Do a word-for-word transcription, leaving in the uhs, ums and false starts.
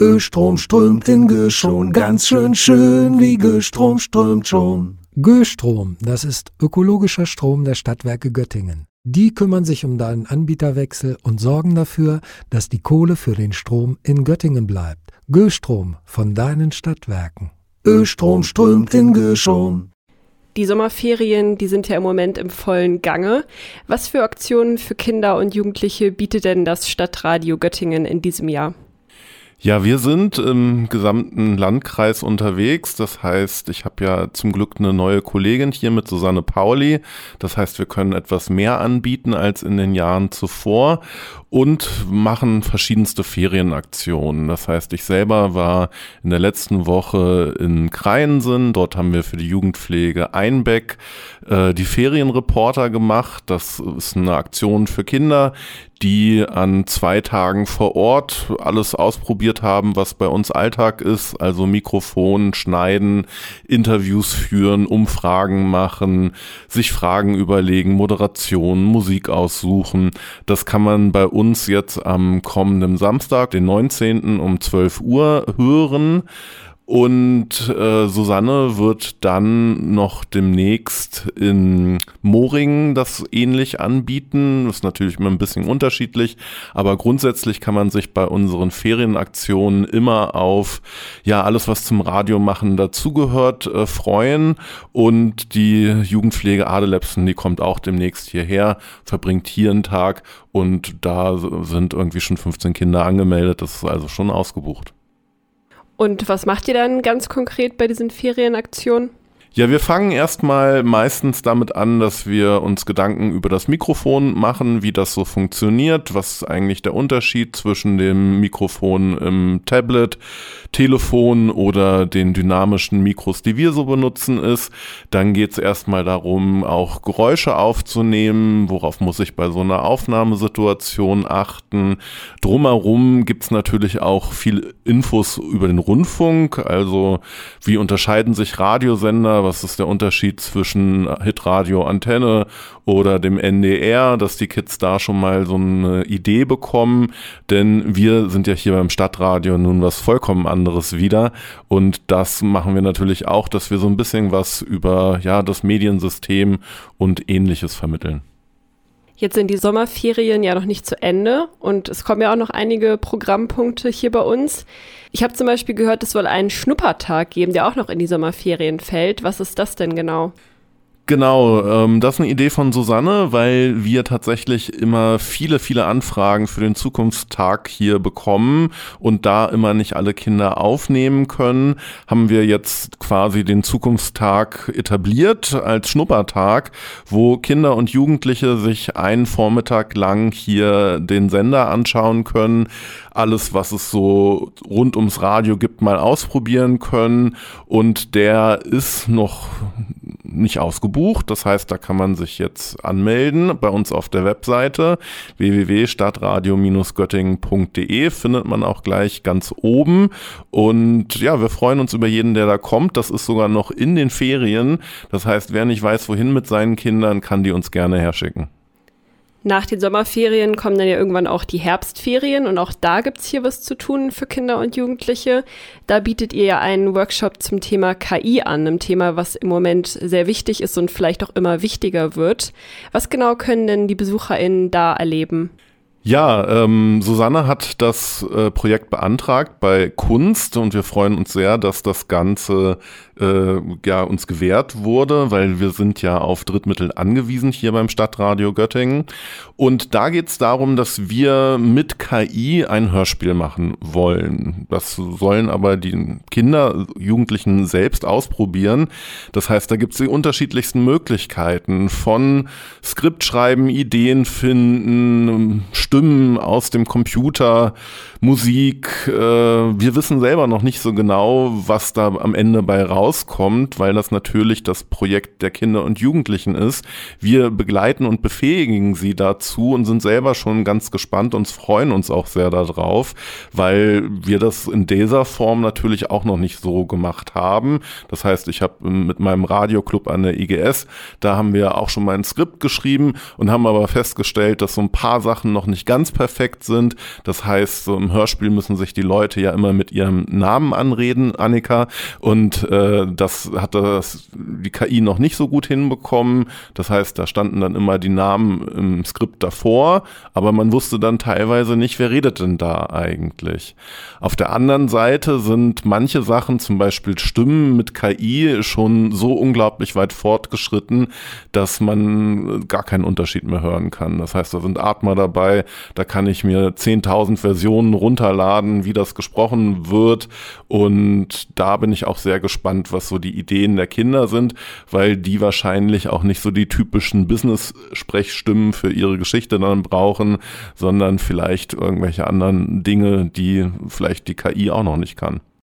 Östrom strömt in Göschon, ganz schön schön, wie Göstrom strömt schon. Göstrom, das ist ökologischer Strom der Stadtwerke Göttingen. Die kümmern sich um deinen Anbieterwechsel und sorgen dafür, dass die Kohle für den Strom in Göttingen bleibt. Göstrom von deinen Stadtwerken. Östrom strömt in Göschon. Die Sommerferien, die sind ja im Moment im vollen Gange. Was für Aktionen für Kinder und Jugendliche bietet denn das Stadtradio Göttingen in diesem Jahr? Ja, wir sind im gesamten Landkreis unterwegs. Das heißt, ich habe ja zum Glück eine neue Kollegin hier mit Susanne Pauli. Das heißt, wir können etwas mehr anbieten als in den Jahren zuvor und machen verschiedenste Ferienaktionen. Das heißt, ich selber war in der letzten Woche in Kreiensen. Dort haben wir für die Jugendpflege Einbeck äh, die Ferienreporter gemacht. Das ist eine Aktion für Kinder, die an zwei Tagen vor Ort alles ausprobiert haben, was bei uns Alltag ist, also Mikrofon schneiden, Interviews führen, Umfragen machen, sich Fragen überlegen, Moderation, Musik aussuchen. Das kann man bei uns jetzt am kommenden Samstag, den neunzehnten um zwölf Uhr hören. Und äh, Susanne wird dann noch demnächst in Moringen das ähnlich anbieten. Das ist natürlich immer ein bisschen unterschiedlich, aber grundsätzlich kann man sich bei unseren Ferienaktionen immer auf ja alles, was zum Radiomachen dazugehört, äh, freuen. Und die Jugendpflege Adelepsen, die kommt auch demnächst hierher, verbringt hier einen Tag und da sind irgendwie schon fünfzehn Kinder angemeldet. Das ist also schon ausgebucht. Und was macht ihr dann ganz konkret bei diesen Ferienaktionen? Ja, wir fangen erstmal meistens damit an, dass wir uns Gedanken über das Mikrofon machen, wie das so funktioniert, was ist eigentlich der Unterschied zwischen dem Mikrofon im Tablet, Telefon oder den dynamischen Mikros, die wir so benutzen, ist. Dann geht es erstmal darum, auch Geräusche aufzunehmen, worauf muss ich bei so einer Aufnahmesituation achten. Drumherum gibt es natürlich auch viel Infos über den Rundfunk, also wie unterscheiden sich Radiosender, was ist der Unterschied zwischen Hitradio Antenne oder dem N D R, dass die Kids da schon mal so eine Idee bekommen, denn wir sind ja hier beim Stadtradio nun was vollkommen anderes wieder und das machen wir natürlich auch, dass wir so ein bisschen was über ja das Mediensystem und Ähnliches vermitteln. Jetzt sind die Sommerferien ja noch nicht zu Ende und es kommen ja auch noch einige Programmpunkte hier bei uns. Ich habe zum Beispiel gehört, es soll einen Schnuppertag geben, der auch noch in die Sommerferien fällt. Was ist das denn genau? Genau, ähm, das ist eine Idee von Susanne, weil wir tatsächlich immer viele, viele Anfragen für den Zukunftstag hier bekommen und da immer nicht alle Kinder aufnehmen können, haben wir jetzt quasi den Zukunftstag etabliert als Schnuppertag, wo Kinder und Jugendliche sich einen Vormittag lang hier den Sender anschauen können, alles, was es so rund ums Radio gibt, mal ausprobieren können und der ist noch nicht ausgebucht, das heißt, da kann man sich jetzt anmelden bei uns auf der Webseite w w w punkt stadtradio Bindestrich göttingen punkt d e, findet man auch gleich ganz oben und ja, wir freuen uns über jeden, der da kommt, das ist sogar noch in den Ferien, das heißt, wer nicht weiß, wohin mit seinen Kindern, kann die uns gerne herschicken. Nach den Sommerferien kommen dann ja irgendwann auch die Herbstferien und auch da gibt's hier was zu tun für Kinder und Jugendliche. Da bietet ihr ja einen Workshop zum Thema K I an, einem Thema, was im Moment sehr wichtig ist und vielleicht auch immer wichtiger wird. Was genau können denn die BesucherInnen da erleben? Ja, ähm, Susanne hat das äh, Projekt beantragt bei Kunst und wir freuen uns sehr, dass das Ganze äh, ja uns gewährt wurde, weil wir sind ja auf Drittmittel angewiesen hier beim Stadtradio Göttingen. Und da geht es darum, dass wir mit K I ein Hörspiel machen wollen. Das sollen aber die Kinder, Jugendlichen selbst ausprobieren. Das heißt, da gibt es die unterschiedlichsten Möglichkeiten von Skriptschreiben, Ideen finden, Stimmen aus dem Computer, Musik. Äh, wir wissen selber noch nicht so genau, was da am Ende bei rauskommt, weil das natürlich das Projekt der Kinder und Jugendlichen ist. Wir begleiten und befähigen sie dazu und sind selber schon ganz gespannt und freuen uns auch sehr darauf, weil wir das in dieser Form natürlich auch noch nicht so gemacht haben. Das heißt, ich habe mit meinem Radioclub an der I G S, da haben wir auch schon mal ein Skript geschrieben und haben aber festgestellt, dass so ein paar Sachen noch nicht ganz perfekt sind. Das heißt, so im einem Hörspiel müssen sich die Leute ja immer mit ihrem Namen anreden, Annika, und äh, das hat das, die K I noch nicht so gut hinbekommen. Das heißt, da standen dann immer die Namen im Skript davor, aber man wusste dann teilweise nicht, wer redet denn da eigentlich. Auf der anderen Seite sind manche Sachen, zum Beispiel Stimmen mit K I, schon so unglaublich weit fortgeschritten, dass man gar keinen Unterschied mehr hören kann. Das heißt, da sind Atmer dabei, da kann ich mir zehntausend Versionen runterladen, wie das gesprochen wird, und da bin ich auch sehr gespannt, was so die Ideen der Kinder sind, weil die wahrscheinlich auch nicht so die typischen Business-Sprechstimmen für ihre Geschichte dann brauchen, sondern vielleicht irgendwelche anderen Dinge, die vielleicht die K I auch noch nicht kann.